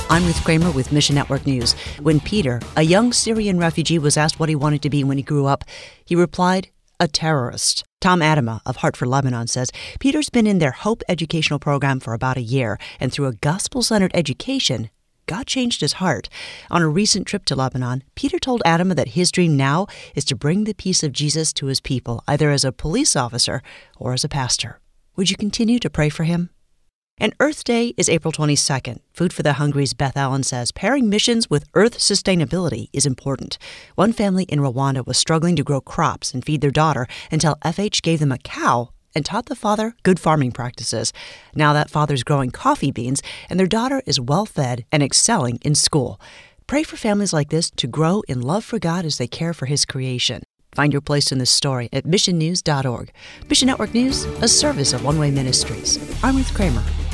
I'm Ruth Kramer with Mission Network News. When Peter, a young Syrian refugee, was asked what he wanted to be when he grew up, he replied, a terrorist. Tom Adama of Heart for Lebanon says Peter's been in their Hope educational program for about a year, and through a gospel-centered education, God changed his heart. On a recent trip to Lebanon, Peter told Adama that his dream now is to bring the peace of Jesus to his people, either as a police officer or as a pastor. Would you continue to pray for him? And Earth Day is April 22nd. Food for the Hungry's Beth Allen says pairing missions with earth sustainability is important. One family in Rwanda was struggling to grow crops and feed their daughter until FH gave them a cow and taught the father good farming practices. Now that father's growing coffee beans, and their daughter is well-fed and excelling in school. Pray for families like this to grow in love for God as they care for his creation. Find your place in this story at missionnews.org. Mission Network News, a service of One Way Ministries. I'm Ruth Kramer.